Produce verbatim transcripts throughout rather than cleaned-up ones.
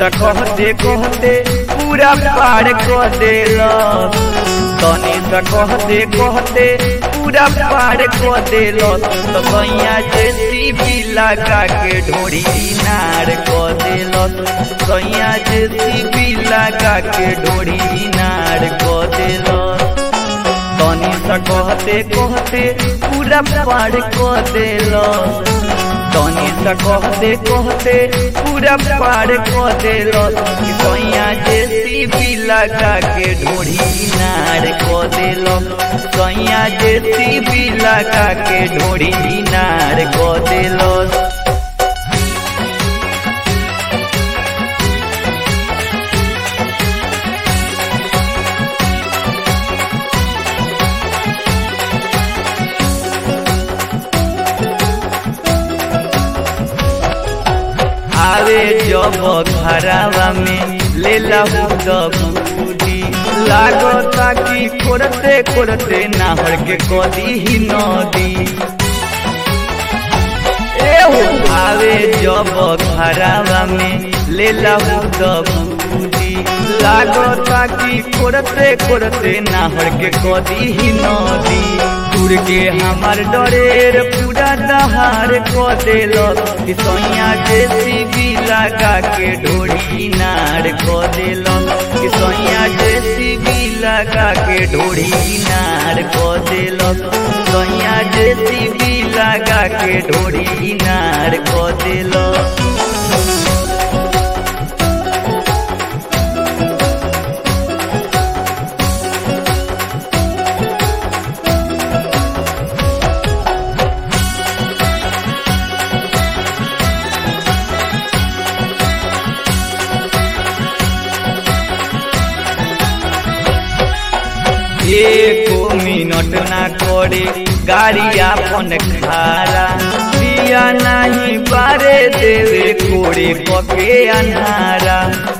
सा कहते कहते पूरा पार को देलो तनी सा कहते कहते पूरा पार को देलो तो सैया जेसीबी लगा के ढोड़ी नार को देलो सैया जेसीबी लगा के ढोड़ी नार को देलो तनी सा कहते कहते पूरा पार को देलो तनी सा कहते कहते पूरा पार को देलो सैया जेसीबी लगा के ढोड़ी नार को देलो सैया जेसीबी लगा के ढोड़ी नार को देलो आवे जब घरावा में ले लूदी लागता कि खोरते खोरते नाहर के कदी ही नदी एहो आवे जब घरावा में ले लूदी लागता कि खोरते खोरते नाहर के कदी ही नदी दूर के हमार डरेर पूरा दहार को देलो सैया जेसीबी लगा के ढोड़ी नार को देलो सैया जेसीबी लगा के ढोड़ी नार को देलो सैया जेसीबी लगा के ढोड़ी नार को देलो एको मिनट ना करे गाड़ी अपन खारा दिया नहीं बारे देवे कोड़े पके अन्हारा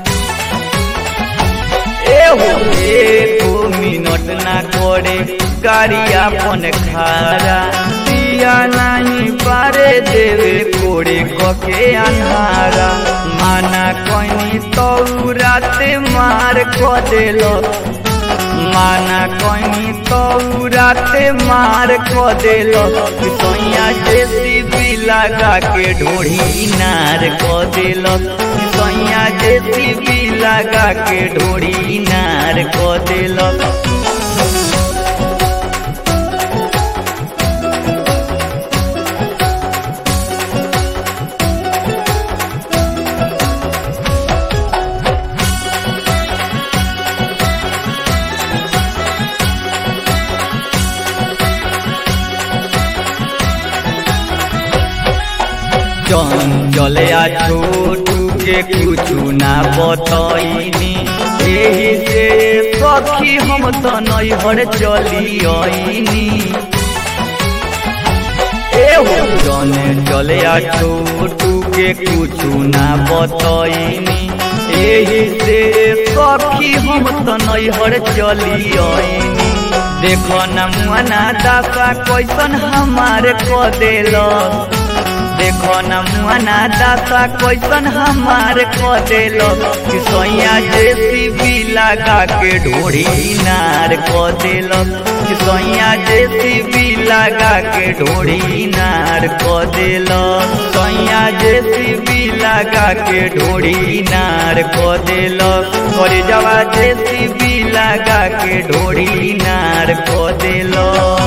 एहो एको मिनट ना करे गाड़ी अपन खारा दिया नहीं बारे देवे कोड़े पके अन्हारा माना कोई तो राते मार को देलो माना कोई तो राते मार को देलो सैया जेसीबी लगा के ढोड़ी नार को देलो सैया जेसीबी लगा के ढोड़ी नार को देलो चले आ छोटू के कुछ ना बतईनी यही से सखी हम तो नैहर चली आईनी एहो जने चले आ छोटू के कुछ ना बतईनी यही से सखी हम तो नैहर चली आईनी देखो न मना दासा कैसन हमारे को देलो देखो न मुआना दासा कैसन हमार को देलो सैया जेसीबी लगा के ढोड़ी नार को देलो सैया जेसीबी लगा के ढोड़ी नार को देलो सैया जेसीबी लगा के ढोड़ी नार को देलो करे जवा जेसीबी लगा के ढोड़ी नार को देलो।